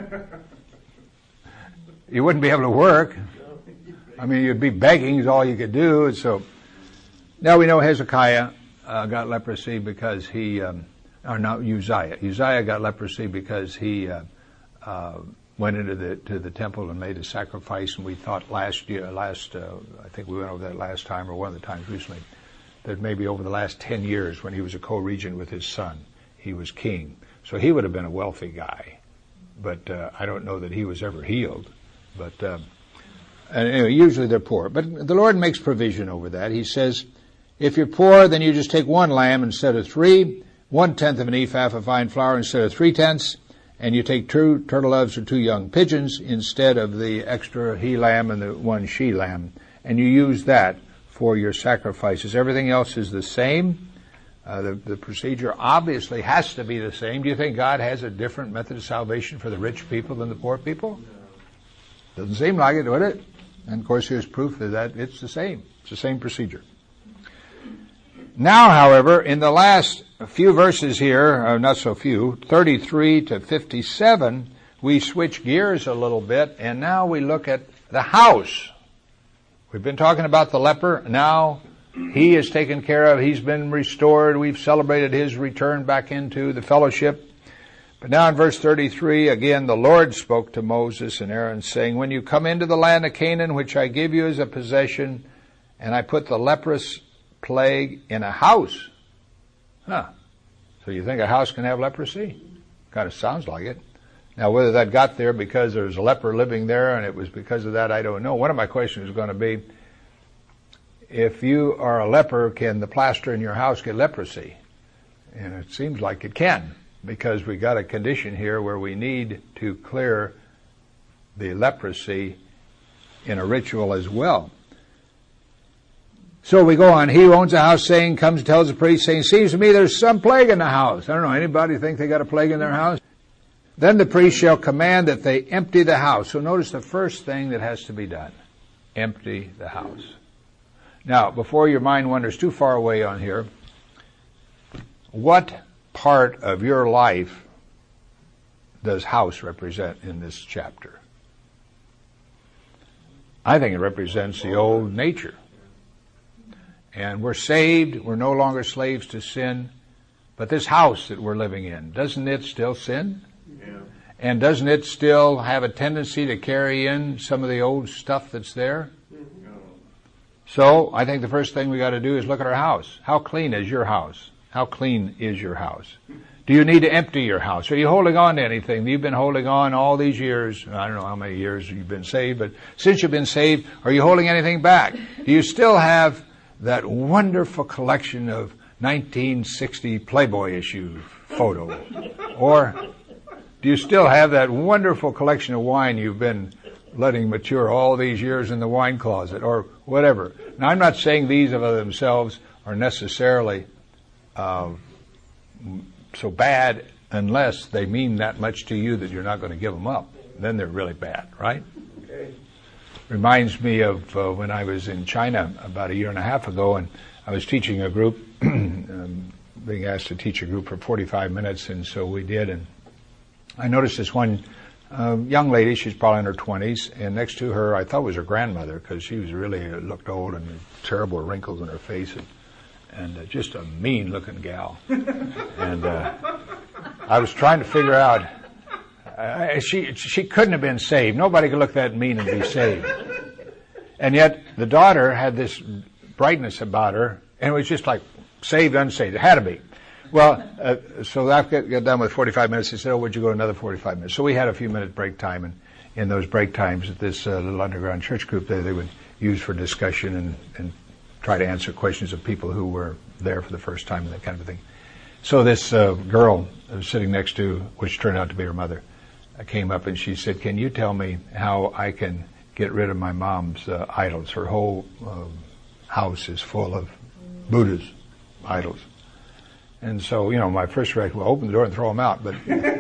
You wouldn't be able to work. I mean, you'd be begging is all you could do. And so now we know Hezekiah uh, got leprosy because he, um, or not Uzziah. Uzziah got leprosy because he uh, uh, went into the to the temple and made a sacrifice. And we thought last year, last uh, I think we went over that last time or one of the times recently, that maybe over the last ten years when he was a co-regent with his son, he was king. So he would have been a wealthy guy. But uh, I don't know that he was ever healed. But um, and anyway, usually they're poor. But the Lord makes provision over that. He says, if you're poor, then you just take one lamb instead of three, one-tenth of an ephah of fine flour instead of three-tenths, and you take two turtle doves or two young pigeons instead of the extra he-lamb and the one she-lamb, and you use that for your sacrifices. Everything else is the same. Uh, the, the procedure obviously has to be the same. Do you think God has a different method of salvation for the rich people than the poor people? Doesn't seem like it, would it? And of course here's proof that, that it's the same. It's the same procedure. Now, however, in the last few verses here, uh, not so few, thirty-three to fifty-seven, we switch gears a little bit, and now we look at the house. We've been talking about the leper. Now he is taken care of. He's been restored. We've celebrated his return back into the fellowship. But now in verse thirty-three, again, the Lord spoke to Moses and Aaron, saying, when you come into the land of Canaan, which I give you as a possession, and I put the leprous plague in a house. Huh. So you think a house can have leprosy? Kind of sounds like it. Now, whether that got there because there's a leper living there and it was because of that, I don't know. One of my questions is going to be, if you are a leper, can the plaster in your house get leprosy? And it seems like it can, because we got a condition here where we need to clear the leprosy in a ritual as well. So we go on. He who owns a house saying, comes and tells the priest saying, seems to me there's some plague in the house. I don't know, anybody think they got a plague in their house? Then the priest shall command that they empty the house. So notice the first thing that has to be done. Empty the house. Now, before your mind wanders too far away on here, what part of your life does house represent in this chapter? I think it represents the old nature. And we're saved, we're no longer slaves to sin, but this house that we're living in, doesn't it still sin? Yeah. And doesn't it still have a tendency to carry in some of the old stuff that's there? Mm-hmm. So, I think the first thing we got to do is look at our house. How clean is your house? How clean is your house? Do you need to empty your house? Are you holding on to anything? You've been holding on all these years. I don't know how many years you've been saved, but since you've been saved, are you holding anything back? Do you still have that wonderful collection of nineteen sixty Playboy issue photos? Or do you still have that wonderful collection of wine you've been letting mature all these years in the wine closet, or whatever? Now, I'm not saying these of themselves are necessarily uh, so bad unless they mean that much to you that you're not going to give them up. Then they're really bad, right? Okay. Reminds me of uh, when I was in China about a year and a half ago, and I was teaching a group, um, being asked to teach a group for forty-five minutes, and so we did. And I noticed this one uh, young lady, she's probably in her twenties, and next to her, I thought was her grandmother, because she was really uh, looked old and terrible wrinkles in her face, and, and uh, just a mean-looking gal. And uh, I was trying to figure out. Uh, she she couldn't have been saved. Nobody could look that mean and be saved. And yet the daughter had this brightness about her, and it was just like saved, unsaved. It had to be. Well, uh, so after I got done with forty-five minutes, he said, "Oh, would you go another forty-five minutes?" So we had a few minute break time, and in those break times at this uh, little underground church group, they they would use for discussion and and try to answer questions of people who were there for the first time and that kind of thing. So this uh, girl was sitting next to, which turned out to be her mother, came up and she said, "Can you tell me how I can get rid of my mom's uh, idols? Her whole uh, house is full of Buddha's idols." And so, you know, my first reaction was open the door and throw them out. But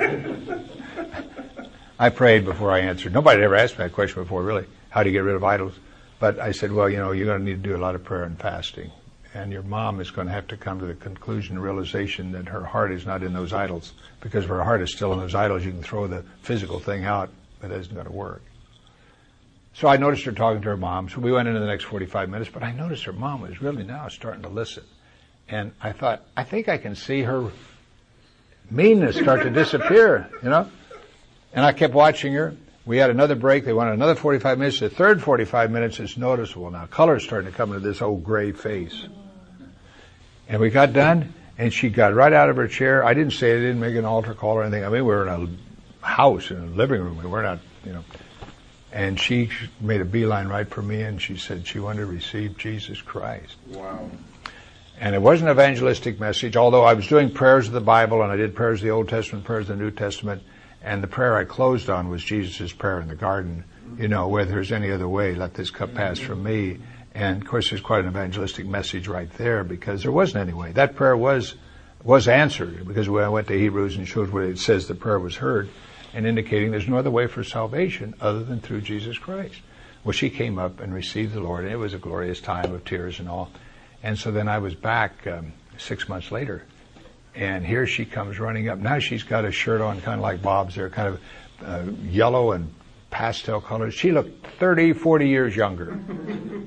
I prayed before I answered. Nobody had ever asked me that question before, really. How do you get rid of idols? But I said, well, you know, you're going to need to do a lot of prayer and fasting. And your mom is going to have to come to the conclusion, realization that her heart is not in those idols. Because if her heart is still in those idols, you can throw the physical thing out, but it isn't going to work. So I noticed her talking to her mom. So we went into the next forty-five minutes, but I noticed her mom was really now starting to listen. And I thought, I think I can see her meanness start to disappear, you know? And I kept watching her. We had another break. They wanted another forty-five minutes. The third forty-five minutes is noticeable now. Color's starting to come into this old gray face. And we got done, and she got right out of her chair. I didn't say it, I didn't make an altar call or anything. I mean, we were in a house, in a living room. We were not, you know. And she made a beeline right for me, and she said she wanted to receive Jesus Christ. Wow. And it wasn't an evangelistic message, although I was doing prayers of the Bible, and I did prayers of the Old Testament, prayers of the New Testament, and the prayer I closed on was Jesus' prayer in the garden. You know, whether there's any other way, let this cup pass from me. And of course, there's quite an evangelistic message right there, because there wasn't any way. That prayer was was answered, because when I went to Hebrews and showed where it says the prayer was heard, and indicating there's no other way for salvation other than through Jesus Christ. Well, she came up and received the Lord, and it was a glorious time of tears and all. And so then I was back um, six months later, and here she comes running up. Now she's got a shirt on kind of like Bob's there, kind of uh, yellow and pastel colors. She looked thirty, forty years younger. And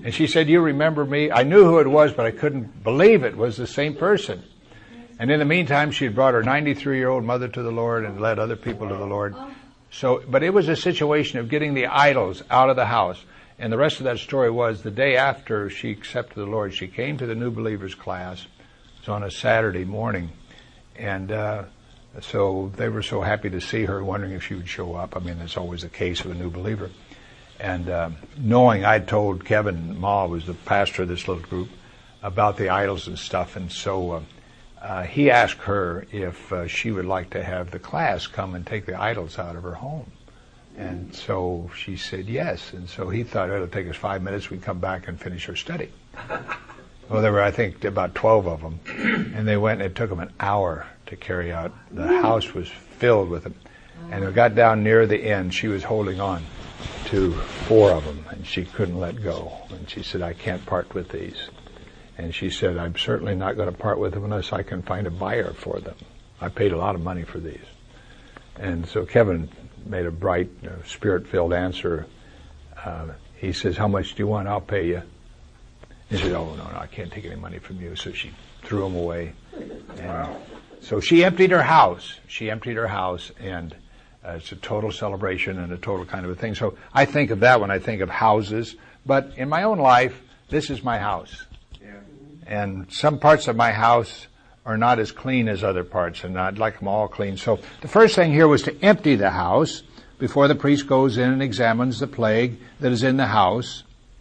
And she said, you remember me? I knew who it was, but I couldn't believe it was the same person. And in the meantime, she had brought her ninety-three-year-old mother to the Lord and led other people to the Lord. So, but it was a situation of getting the idols out of the house. And the rest of that story was the day after she accepted the Lord, she came to the New Believers class. It was on a Saturday morning. And uh so they were so happy to see her, wondering if she would show up. I mean, that's always the case with a new believer. And uh, knowing I'd told Kevin Ma, was the pastor of this little group, about the idols and stuff. And so uh, uh, he asked her if uh, she would like to have the class come and take the idols out of her home. And so she said yes. And so he thought, it'll take us five minutes. We'd come back and finish our study. Well, there were, I think, about twelve of them. And they went, and it took them an hour to carry out. The house was filled with them. And it got down near the end. She was holding on to four of them, and she couldn't let go. And she said, I can't part with these. And she said, I'm certainly not going to part with them unless I can find a buyer for them. I paid a lot of money for these. And so Kevin made a bright, uh, spirit-filled answer. Uh, he says, how much do you want? I'll pay you. He said, oh, no, no, I can't take any money from you. So she threw them away. And so she emptied her house. She emptied her house, and uh, it's a total celebration and a total kind of a thing. So I think of that when I think of houses. But in my own life, this is my house. Yeah. And some parts of my house are not as clean as other parts, and I'd like them all clean. So the first thing here was to empty the house before the priest goes in and examines the plague that is in the house.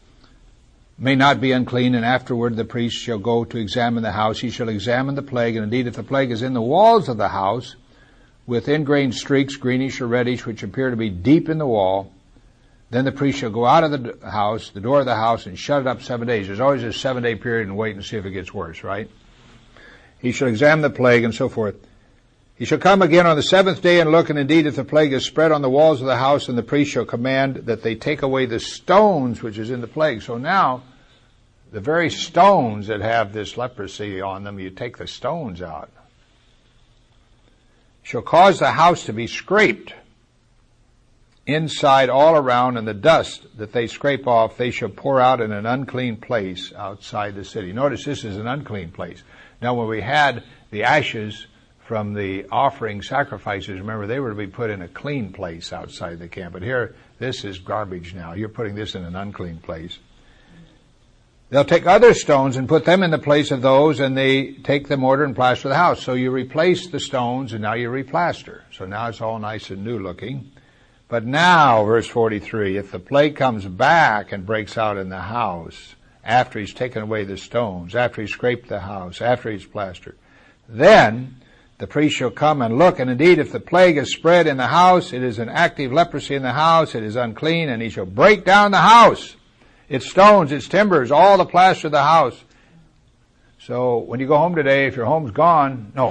May not be unclean, and afterward the priest shall go to examine the house. He shall examine the plague, and indeed if the plague is in the walls of the house, with ingrained streaks, greenish or reddish, which appear to be deep in the wall, then the priest shall go out of the house, the door of the house, and shut it up seven days. There's always a seven-day period and wait and see if it gets worse, right? He shall examine the plague and so forth. He shall come again on the seventh day and look, and indeed if the plague is spread on the walls of the house, then the priest shall command that they take away the stones which is in the plague. So now, the very stones that have this leprosy on them, you take the stones out. Shall cause the house to be scraped inside all around, and the dust that they scrape off they shall pour out in an unclean place outside the city. Notice this is an unclean place. Now when we had the ashes from the offering sacrifices, remember, they were to be put in a clean place outside the camp. But here, this is garbage now. You're putting this in an unclean place. They'll take other stones and put them in the place of those, and they take the mortar and plaster the house. So you replace the stones, and now you replaster. So now it's all nice and new looking. But now, verse forty-three, if the plague comes back and breaks out in the house, after he's taken away the stones, after he's scraped the house, after he's plastered, then the priest shall come and look, and indeed if the plague is spread in the house, it is an active leprosy in the house, it is unclean, and he shall break down the house, its stones, its timbers, all the plaster of the house. So when you go home today, if your home's gone, no.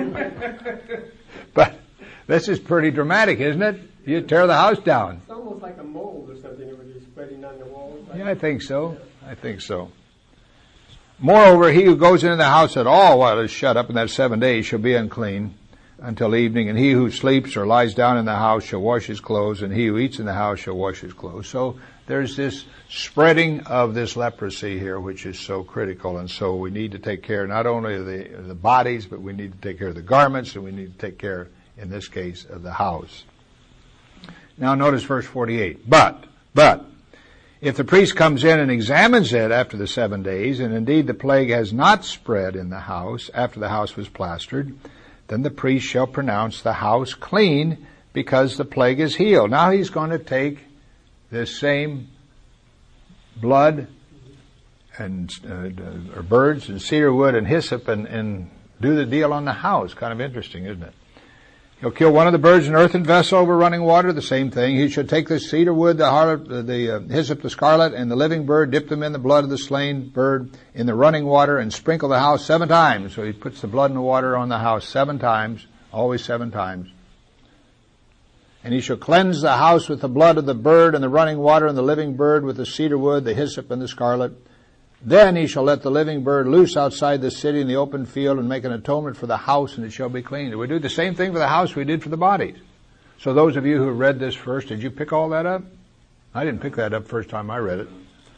But this is pretty dramatic, isn't it? You tear the house down. It's almost like a mold or something that would be spreading on the walls. Yeah, I think so. I think so. Moreover, he who goes into the house at all while it is shut up in that seven days shall be unclean until evening, and he who sleeps or lies down in the house shall wash his clothes, and he who eats in the house shall wash his clothes. So there's this spreading of this leprosy here, which is so critical, and so we need to take care not only of the, of the bodies, but we need to take care of the garments, and we need to take care, in this case, of the house. Now notice verse forty-eight. But, but, if the priest comes in and examines it after the seven days, and indeed the plague has not spread in the house after the house was plastered, then the priest shall pronounce the house clean because the plague is healed. Now he's going to take this same blood and uh, or birds and cedar wood and hyssop and, and do the deal on the house. Kind of interesting, isn't it? He'll kill one of the birds in an earthen vessel over running water, the same thing. He should take the cedar wood, the, harlot, the uh, hyssop, the scarlet, and the living bird, dip them in the blood of the slain bird in the running water, and sprinkle the house seven times. So he puts the blood and the water on the house seven times, always seven times. And he shall cleanse the house with the blood of the bird and the running water and the living bird with the cedar wood, the hyssop, and the scarlet. Then he shall let the living bird loose outside the city in the open field and make an atonement for the house, and it shall be clean. We do the same thing for the house we did for the bodies. So those of you who read this first, did you pick all that up? I didn't pick that up first time I read it.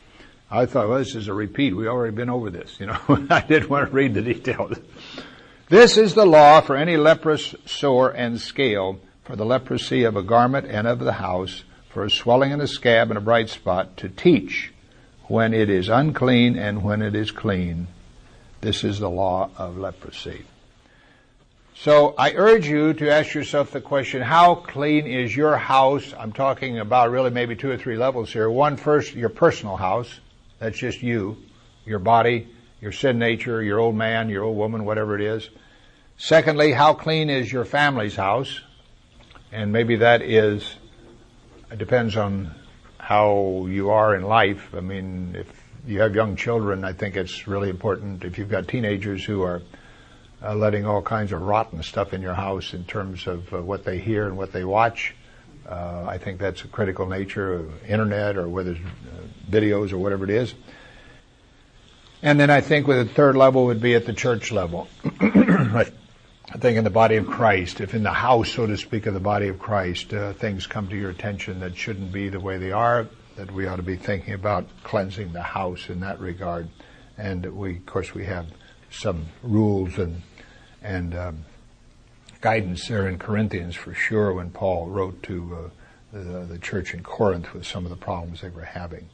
I thought, well, this is a repeat. We've already been over this, you know. I didn't want to read the details. This is the law for any leprous, sore, and scale, for the leprosy of a garment and of the house, for a swelling and a scab and a bright spot, to teach when it is unclean and when it is clean. This is the law of leprosy. So I urge you to ask yourself the question, how clean is your house? I'm talking about really maybe two or three levels here. One, first, your personal house. That's just you, your body, your sin nature, your old man, your old woman, whatever it is. Secondly, how clean is your family's house? And maybe that is, it depends on how you are in life. I mean, if you have young children, I think it's really important. If you've got teenagers who are uh, letting all kinds of rotten stuff in your house in terms of uh, what they hear and what they watch, uh, I think that's a critical nature of internet or whether it's uh, videos or whatever it is. And then I think with the third level would be at the church level. I think in the body of Christ, if in the house, so to speak, of the body of Christ, uh, things come to your attention that shouldn't be the way they are, that we ought to be thinking about cleansing the house in that regard. And we, of course, we have some rules and and um, guidance there in Corinthians for sure when Paul wrote to uh, the, the church in Corinth with some of the problems they were having.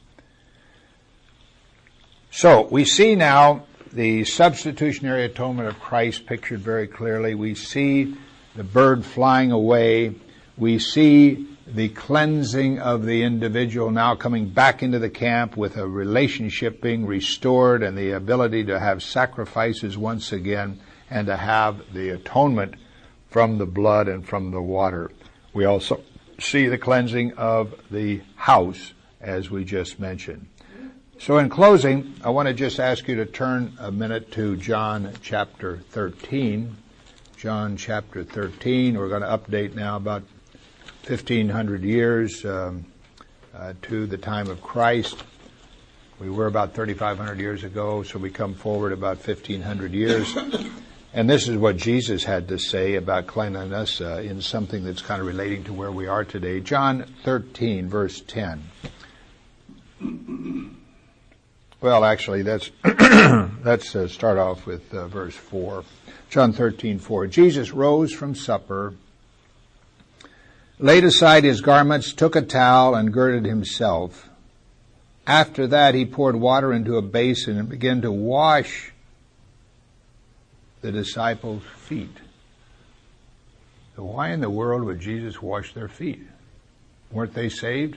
So we see now the substitutionary atonement of Christ pictured very clearly. We see the bird flying away. We see the cleansing of the individual now coming back into the camp with a relationship being restored and the ability to have sacrifices once again and to have the atonement from the blood and from the water. We also see the cleansing of the house, as we just mentioned. So in closing, I want to just ask you to turn a minute to John chapter thirteen. John chapter thirteen. We're going to update now about fifteen hundred years um, uh, to the time of Christ. We were about thirty-five hundred years ago, so we come forward about fifteen hundred years. And this is what Jesus had to say about cleanliness uh, in something that's kind of relating to where we are today. John thirteen, verse ten. Well, actually, that's let's uh, start off with uh, verse four. John thirteen, four. Jesus rose from supper, laid aside his garments, took a towel, and girded himself. After that, he poured water into a basin and began to wash the disciples' feet. So why in the world would Jesus wash their feet? Weren't they saved?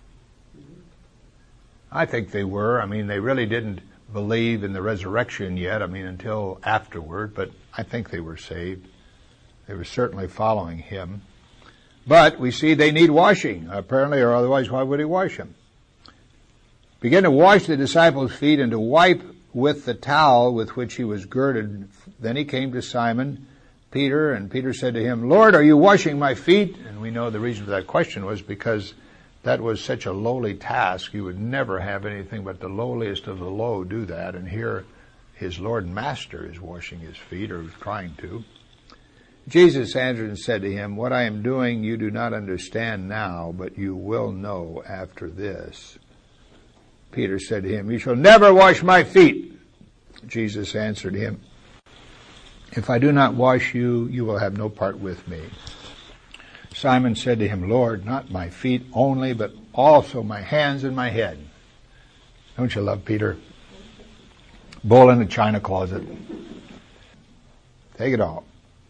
I think they were. I mean, they really didn't believe in the resurrection yet, I mean, until afterward, but I think they were saved. They were certainly following him. But we see they need washing, apparently, or otherwise why would he wash them? Begin to wash the disciples' feet and to wipe with the towel with which he was girded. Then he came to Simon Peter, and Peter said to him, Lord, are you washing my feet? And we know the reason for that question was because that was such a lowly task. You would never have anything but the lowliest of the low do that. And here his Lord and Master is washing his feet, or trying to. Jesus answered and said to him, what I am doing you do not understand now, but you will know after this. Peter said to him, you shall never wash my feet. Jesus answered him, if I do not wash you, you will have no part with me. Simon said to him, Lord, not my feet only, but also my hands and my head. Don't you love Peter? Bull in a china closet. Take it all.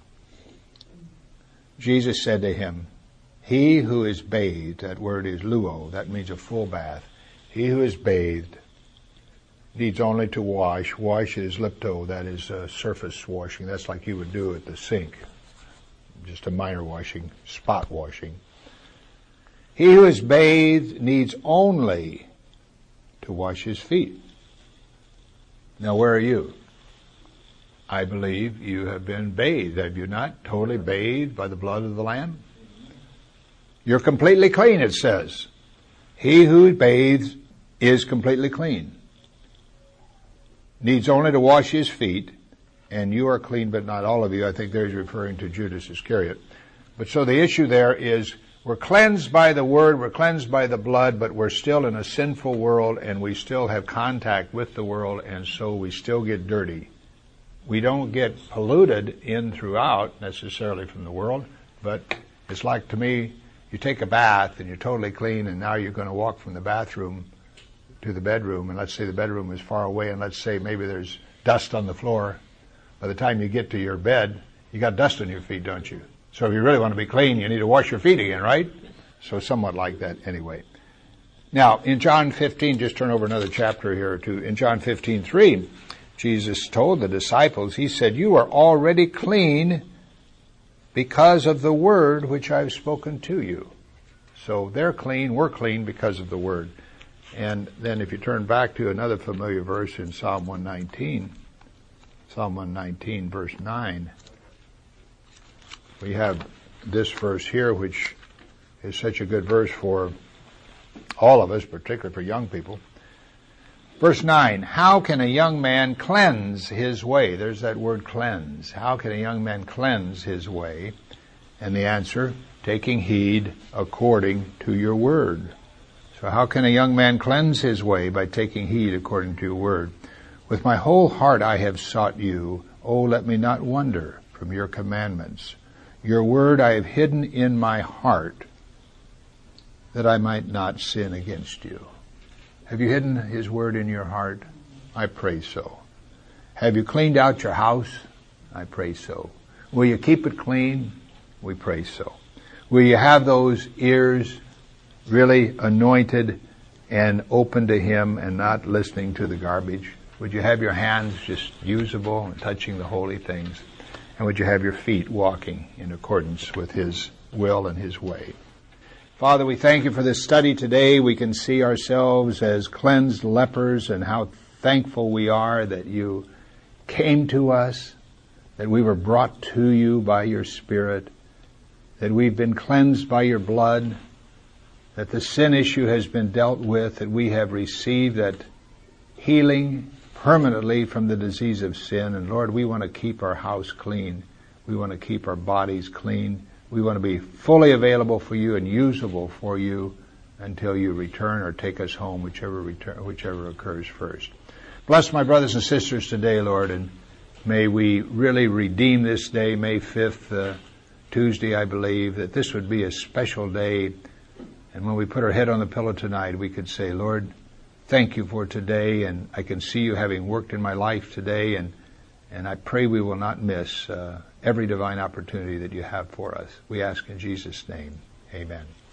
Jesus said to him, he who is bathed, that word is luo, that means a full bath. He who is bathed needs only to wash. Wash is lipto, that is uh, surface washing. That's like you would do at the sink. Just a minor washing, spot washing. He who is bathed needs only to wash his feet. Now where are you? I believe you have been bathed, have you not? Totally bathed by the blood of the Lamb? You're completely clean, it says. He who bathes is completely clean. Needs only to wash his feet, and you are clean, but not all of you. I think there he's referring to Judas Iscariot. But so the issue there is We're cleansed by the Word, we're cleansed by the blood, but we're still in a sinful world, and we still have contact with the world, and so we still get dirty. We don't get polluted in throughout necessarily from the world, but it's like, to me, you take a bath and you're totally clean, and now you're going to walk from the bathroom to the bedroom, and let's say the bedroom is far away, and let's say maybe there's dust on the floor. By the time you get to your bed, you got dust on your feet, don't you? So if you really want to be clean, you need to wash your feet again, right? So somewhat like that anyway. Now, in John fifteen, just turn over another chapter here or two. In John fifteen three, Jesus told the disciples, he said, you are already clean because of the word which I've spoken to you. So they're clean, we're clean because of the word. And then if you turn back to another familiar verse in Psalm one nineteen, Psalm one nineteen, verse nine, we have this verse here, which is such a good verse for all of us, particularly for young people. Verse nine, how can a young man cleanse his way? There's that word cleanse. How can a young man cleanse his way? And the answer, taking heed according to your word. So how can a young man cleanse his way? By taking heed according to your word. With my whole heart I have sought you. Oh, let me not wander from your commandments. Your word I have hidden in my heart, that I might not sin against you. Have you hidden his word in your heart? I pray so. Have you cleaned out your house? I pray so. Will you keep it clean? We pray so. Will you have those ears really anointed and open to him and not listening to the garbage? Would you have your hands just usable and touching the holy things? And would you have your feet walking in accordance with his will and his way? Father, we thank you for this study today. We can see ourselves as cleansed lepers, and how thankful we are that you came to us, that we were brought to you by your Spirit, that we've been cleansed by your blood, that the sin issue has been dealt with, that we have received that healing permanently from the disease of sin. And Lord, we want to keep our house clean. We want to keep our bodies clean. We want to be fully available for you and usable for you until you return or take us home, whichever return, whichever occurs first. Bless my brothers and sisters today, Lord, and may we really redeem this day, May fifth, uh, Tuesday, I believe, that this would be a special day. And when we put our head on the pillow tonight, we could say, Lord, thank you for today, and I can see you having worked in my life today, and and I pray we will not miss uh, every divine opportunity that you have for us. We ask in Jesus' name, amen.